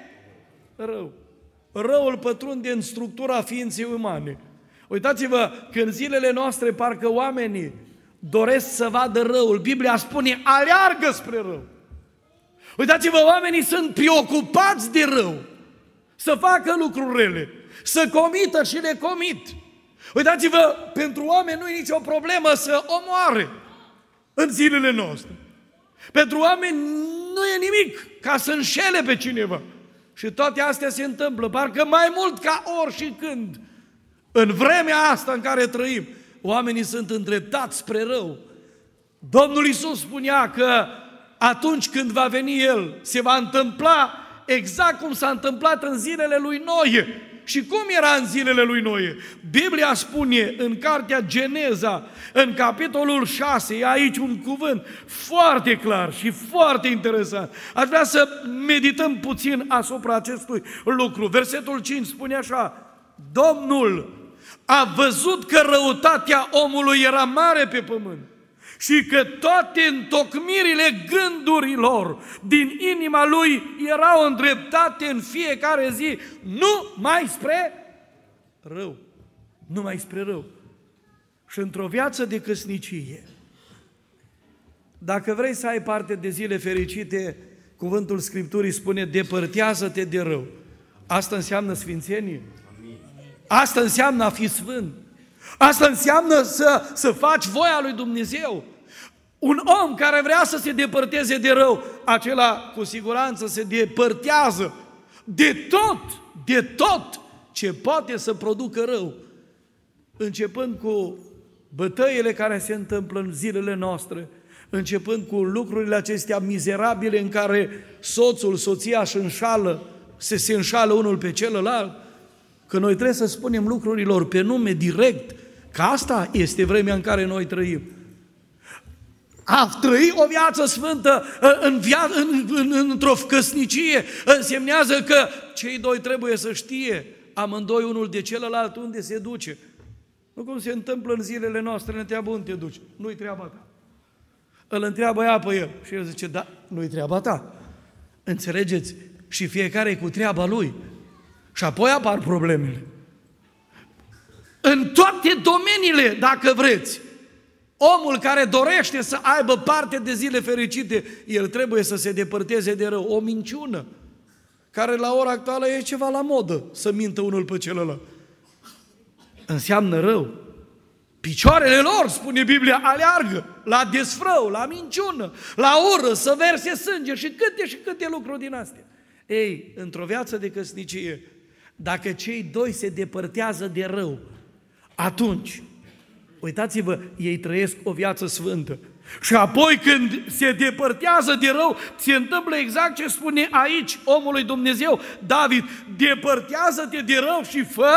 rău. Răul pătrunde în structura ființei umane. Uitați-vă, când zilele noastre parcă oamenii doresc să vadă răul, Biblia spune, aleargă spre rău. Uitați-vă, oamenii sunt preocupați de rău, să facă lucruri rele, să comită și le comit. Uitați-vă, pentru oameni nu e nicio problemă să omoare în zilele noastre. Pentru oameni nu e nimic ca să înșele pe cineva. Și toate astea se întâmplă, parcă mai mult ca ori și când. În vremea asta în care trăim, oamenii sunt îndreptați spre rău. Domnul Iisus spunea că atunci când va veni El, se va întâmpla exact cum s-a întâmplat în zilele lui Noe. Și cum era în zilele lui Noe? Biblia spune în cartea Geneza, în capitolul șase, e aici un cuvânt foarte clar și foarte interesant. Aș vrea să medităm puțin asupra acestui lucru. Versetul cinci spune așa: Domnul a văzut că răutatea omului era mare pe pământ și că toate întocmirile gândurilor din inima lui erau îndreptate în fiecare zi numai spre rău. Numai spre rău. Și într-o viață de căsnicie, dacă vrei să ai parte de zile fericite, Cuvântul Scripturii spune, depărtează-te de rău. Asta înseamnă sfințenie. Asta înseamnă a fi sfânt. Asta înseamnă să, să faci voia lui Dumnezeu. Un om care vrea să se depărteze de rău, acela cu siguranță se depărtează de tot, de tot ce poate să producă rău. Începând cu bătăile care se întâmplă în zilele noastre, începând cu lucrurile acestea mizerabile în care soțul, soția își înșală, se, se înșală unul pe celălalt, că noi trebuie să spunem lucrurilor pe nume direct, că asta este vremea în care noi trăim. A trăi o viață sfântă în via- în, în, într-o căsnicie însemnează că cei doi trebuie să știe amândoi unul de celălalt unde se duce. Nu cum se întâmplă în zilele noastre, ne întreabă unde te duci. Nu-i treaba ta. Îl întreabă ea pe el și el zice, da, nu-i treaba ta. Înțelegeți? Și fiecare e cu treaba lui. Și apoi apar problemele. În toate domeniile, dacă vreți, omul care dorește să aibă parte de zile fericite, el trebuie să se depărteze de rău. O minciună, care la ora actuală e ceva la modă, să mintă unul pe celălalt. Înseamnă rău. Picioarele lor, spune Biblia, aleargă la desfrău, la minciună, la ură, să verse sânge și câte și câte lucruri din astea. Ei, într-o viață de căsnicie, dacă cei doi se depărtează de rău, atunci, uitați-vă, ei trăiesc o viață sfântă. Și apoi când se depărtează de rău, se întâmplă exact ce spune aici omul lui Dumnezeu, David, depărtează-te de rău și fă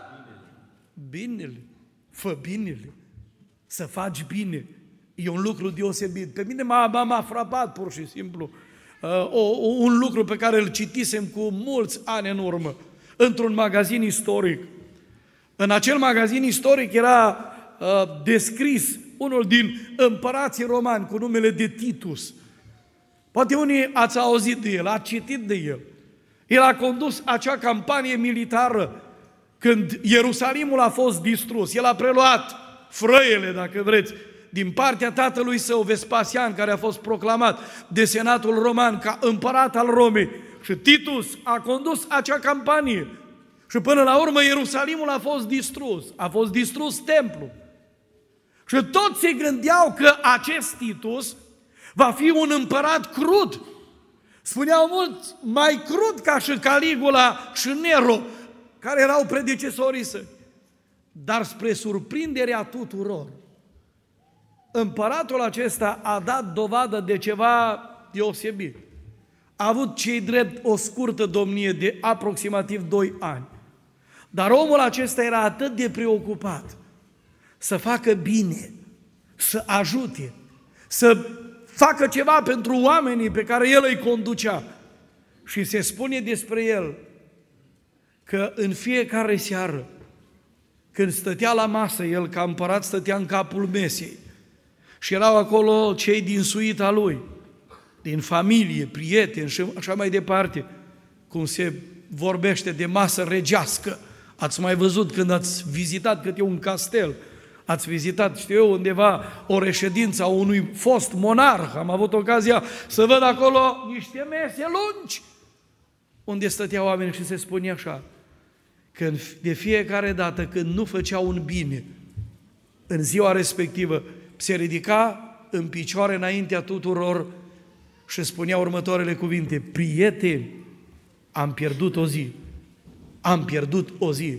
binele. Fă binele. Să faci bine. E un lucru deosebit. Pe mine m-a, m-a frapat pur și simplu uh, o, un lucru pe care îl citisem cu mulți ani în urmă, într-un magazin istoric. În acel magazin istoric era uh, descris unul din împărații romani cu numele de Titus. Poate unii ați auzit de el, ați citit de el. El a condus acea campanie militară când Ierusalimul a fost distrus. El a preluat frăiele, dacă vreți, din partea tatălui său, Vespasian, care a fost proclamat de Senatul Roman ca împărat al Romei. Și Titus a condus acea campanie. Și până la urmă Ierusalimul a fost distrus. A fost distrus templul. Și toți se gândeau că acest Titus va fi un împărat crud. Spuneau mulți, mai crud ca și Caligula și Nero, care erau predecesorii săi. Dar spre surprinderea tuturor, împăratul acesta a dat dovadă de ceva deosebit. A avut cei drept o scurtă domnie de aproximativ doi ani. Dar omul acesta era atât de preocupat să facă bine, să ajute, să facă ceva pentru oamenii pe care el îi conducea. Și se spune despre el că în fiecare seară, când stătea la masă, el ca împărat stătea în capul mesei și erau acolo cei din suita lui, din familie, prieteni și așa mai departe, cum se vorbește de masă regească. Ați mai văzut când ați vizitat câte un castel, ați vizitat, știu eu, undeva o reședință a unui fost monarh, am avut ocazia să văd acolo niște mese lungi, unde stăteau oameni și se spune așa, că de fiecare dată când nu făcea un bine, în ziua respectivă, se ridica în picioare înaintea tuturor și spunea următoarele cuvinte, prieteni, am pierdut o zi, am pierdut o zi.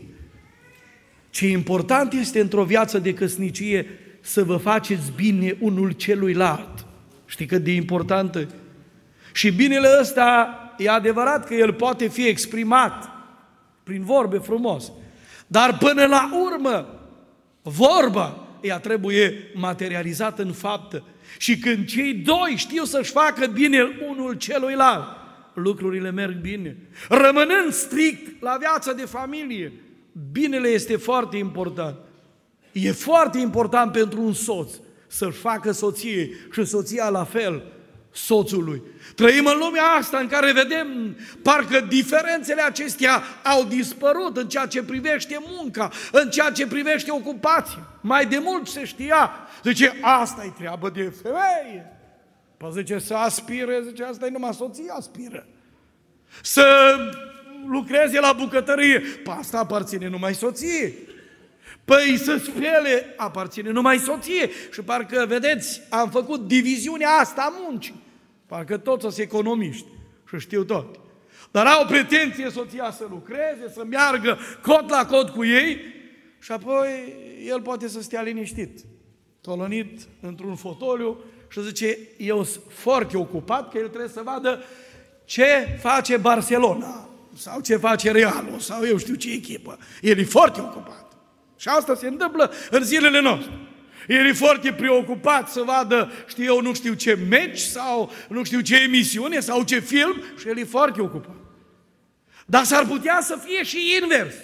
Ce important este într-o viață de căsnicie să vă faceți bine unul celuilalt. Știi cât de importantă? Și binele ăsta e adevărat că el poate fi exprimat prin vorbe frumos, dar până la urmă, vorba, ea trebuie materializată în faptă. Și când cei doi știu să-și facă bine unul celuilalt, lucrurile merg bine. Rămânând strict la viața de familie, binele este foarte important. E foarte important pentru un soț să-și facă soției și soția la fel soțului. Trăim în lumea asta în care vedem parcă diferențele acestea au dispărut în ceea ce privește munca, în ceea ce privește ocupația. Mai de mult se știa, zice, asta e treabă de femeie. Păi zice, să aspire, zice, asta e numai soția aspiră. Să lucreze la bucătărie, păi asta aparține numai soției. Păi să spele, aparține numai soție. Și parcă, vedeți, am făcut diviziunea asta a muncii. Parcă toți sunt economiști și știu tot. Dar au pretenție soția să lucreze, să meargă cot la cot cu ei și apoi el poate să stea liniștit, tolănit într-un fotoliu și zice, eu sunt foarte ocupat, că el trebuie să vadă ce face Barcelona sau ce face Realul sau eu știu ce echipă. El e foarte ocupat. Și asta se întâmplă în zilele noastre. El e foarte preocupat să vadă, știu eu, nu știu ce meci sau nu știu ce emisiune sau ce film și el e foarte ocupat. Dar s-ar putea să fie și invers.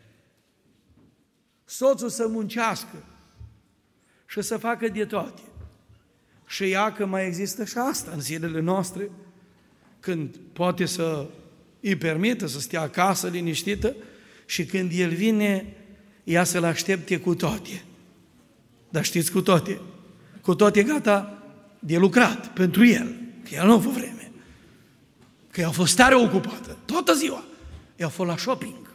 Soțul să muncească și să facă de toate. Și ea că mai există și asta în zilele noastre, când poate să îi permită să stea acasă liniștită și când el vine, ea să-l aștepte cu toate. Dar știți, cu toate. Cu toate gata de lucrat pentru el, că el nu a avut vreme. Că ea a fost tare ocupată, toată ziua. Ea a fost la shopping.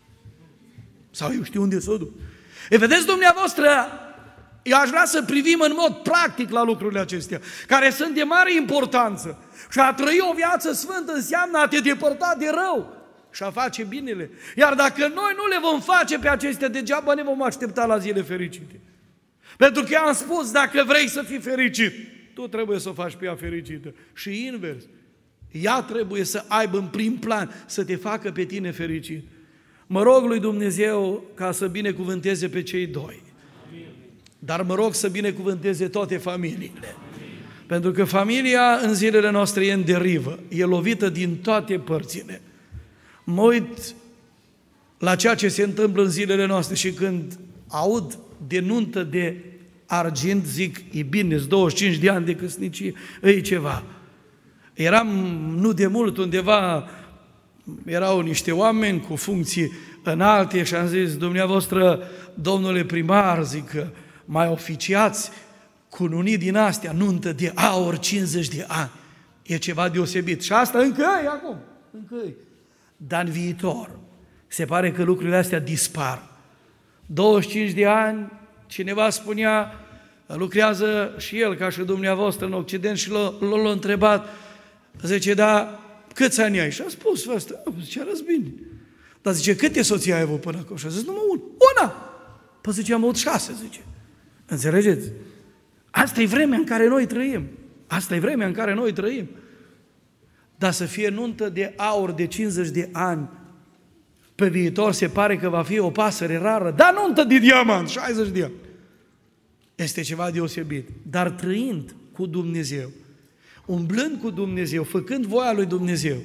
Sau eu știu unde s-o duc. E, vedeți dumneavoastră, eu aș vrea să privim în mod practic la lucrurile acestea, care sunt de mare importanță. Și a trăi o viață sfântă înseamnă a te depărta de rău și a face binele. Iar dacă noi nu le vom face pe acestea, degeaba ne vom aștepta la zile fericite. Pentru că am spus, dacă vrei să fii fericit, tu trebuie să o faci pe ea fericită. Și invers, ea trebuie să aibă în prim plan, să te facă pe tine fericit. Mă rog lui Dumnezeu ca să binecuvânteze pe cei doi. Dar mă rog să binecuvânteze toate familiile. Pentru că familia în zilele noastre e în derivă, e lovită din toate părțile. Mă uit la ceea ce se întâmplă în zilele noastre și când aud de nuntă de argint, zic, e bine, douăzeci și cinci de ani de căsnicie, e ceva. Eram nu de mult undeva, erau niște oameni cu funcții înalte și am zis, dumneavoastră, domnule primar, zic, mai oficiați cu nunii din astea, nuntă de aur, cincizeci de ani. E ceva deosebit. Și asta încă e acum, încă e. Dar în viitor, se pare că lucrurile astea dispar. douăzeci și cinci de ani, cineva spunea, lucrează și el, ca și dumneavoastră, în Occident, și l-a întrebat, zice, da, câți ani ai? Și a spus, ăsta, zice, arăți bine. Dar zice, câte soții ai avut până acum? Și a zis, numai una. Una! Păi zice, am avut șase, zice. Înțelegeți? Asta e vremea în care noi trăim. Asta e vremea în care noi trăim. Dar să fie nuntă de aur de cincizeci de ani, pe viitor se pare că va fi o pasăre rară, dar nuntă de diamant, șaizeci de ani. Este ceva deosebit. Dar trăind cu Dumnezeu, umblând cu Dumnezeu, făcând voia lui Dumnezeu,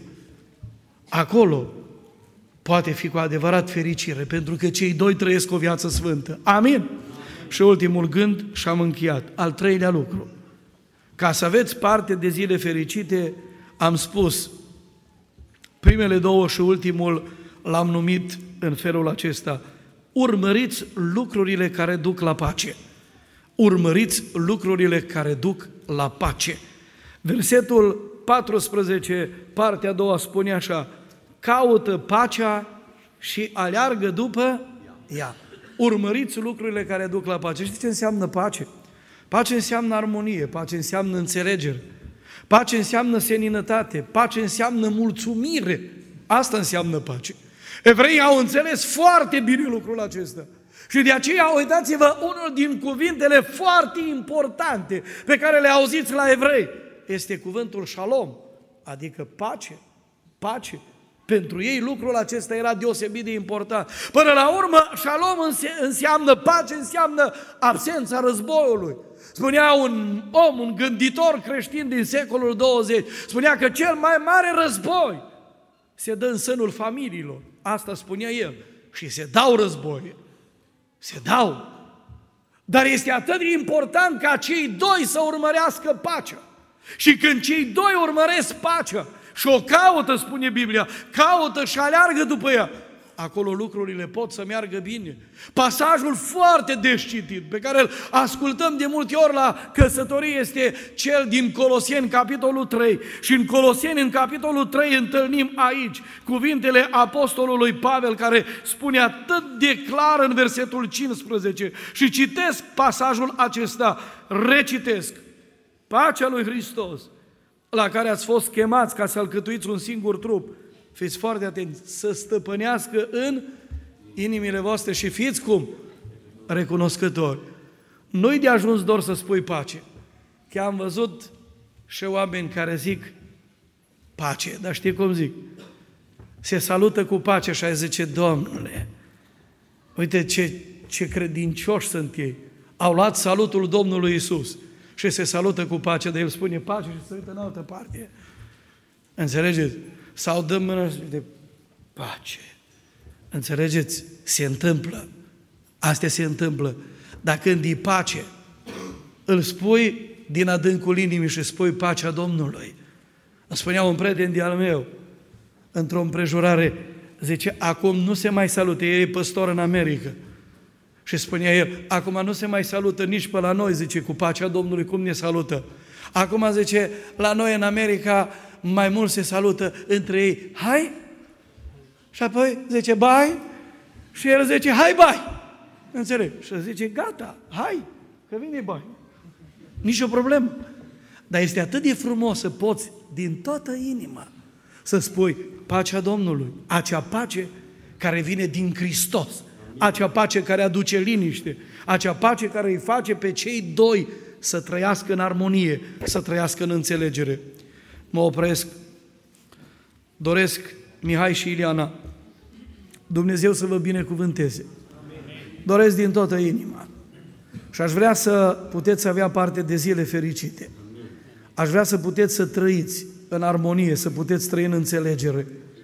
acolo poate fi cu adevărat fericire, pentru că cei doi trăiesc o viață sfântă. Amin? Și ultimul gând, și am încheiat, al treilea lucru. Ca să aveți parte de zile fericite, am spus, primele două și ultimul l-am numit în felul acesta, urmăriți lucrurile care duc la pace. Urmăriți lucrurile care duc la pace. Versetul paisprezece, partea a doua, spune așa, caută pacea și aleargă după ea. Urmăriți lucrurile care duc la pace. Știți ce înseamnă pace? Pace înseamnă armonie, pace înseamnă înțelegere, pace înseamnă seninătate, pace înseamnă mulțumire. Asta înseamnă pace. Evreii au înțeles foarte bine lucrul acesta. Și de aceea, uitați-vă, unul din cuvintele foarte importante pe care le auziți la evrei este cuvântul shalom, adică pace, pace. Pentru ei lucrul acesta era deosebit de important. Până la urmă, shalom înseamnă pace, înseamnă absența războiului. Spunea un om, un gânditor creștin din secolul douăzeci, spunea că cel mai mare război se dă în sânul familiilor. Asta spunea el. Și se dau război. Se dau. Dar este atât de important ca cei doi să urmărească pacea. Și când cei doi urmăresc pacea și o caută, spune Biblia, caută și aleargă după ea, acolo lucrurile pot să meargă bine. Pasajul foarte des citit, pe care îl ascultăm de multe ori la căsătorie, este cel din Coloseni, capitolul trei. Și în Coloseni, în capitolul trei, întâlnim aici cuvintele apostolului Pavel, care spune atât de clar în versetul cincisprezece. Și citesc pasajul acesta, recitesc. Pacea lui Hristos, la care ați fost chemați ca să alcătuiți un singur trup, fiți foarte atenți, să stăpânească în inimile voastre și fiți cum? Recunoscători. Nu-i de ajuns doar să spui pace. Că am văzut și oameni care zic pace, dar știi cum zic? Se salută cu pace și ai zice, Domnule, uite ce, ce credincioși sunt ei. Au luat salutul Domnului Iisus și se salută cu pace, dar El spune pace și se uită în altă parte. Înțelegeți? Sau dăm mână de pace. Înțelegeți? Se întâmplă. Astea se întâmplă. Dar când e pace, îl spui din adâncul inimii și spui pacea Domnului. Îmi spunea un prieten de-al meu, într-o împrejurare, zice, acum nu se mai salută, el e păstor în America. Și spunea el, acum nu se mai salută nici pe la noi, zice, cu pacea Domnului, cum ne salută. Acum, zice, la noi în America mai mult se salută între ei, hai, și apoi zice, bai, și el zice, hai, bai, înțeleg, și zice, gata, hai, că vine bai, nici o problemă. Dar este atât de frumos să poți din toată inima să spui pacea Domnului, acea pace care vine din Hristos, acea pace care aduce liniște, acea pace care îi face pe cei doi să trăiască în armonie, să trăiască în înțelegere. Mă opresc, doresc, Mihai și Ileana, Dumnezeu să vă binecuvânteze. Doresc din toată inima și aș vrea să puteți avea parte de zile fericite. Aș vrea să puteți să trăiți în armonie, să puteți trăi în înțelegere.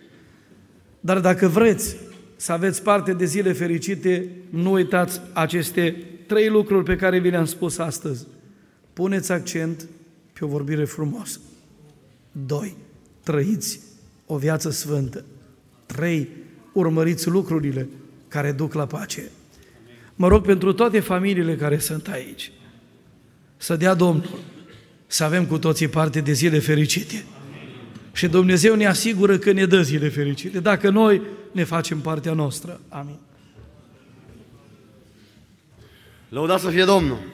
Dar dacă vreți să aveți parte de zile fericite, nu uitați aceste trei lucruri pe care vi le-am spus astăzi. Puneți accent pe o vorbire frumoasă. Doi, trăiți o viață sfântă. Trei, urmăriți lucrurile care duc la pace. Mă rog pentru toate familiile care sunt aici, să dea Domnul să avem cu toții parte de zile fericite. Și Dumnezeu ne asigură că ne dă zile fericite, dacă noi ne facem partea noastră. Amin.
Lăudați să fie Domnul!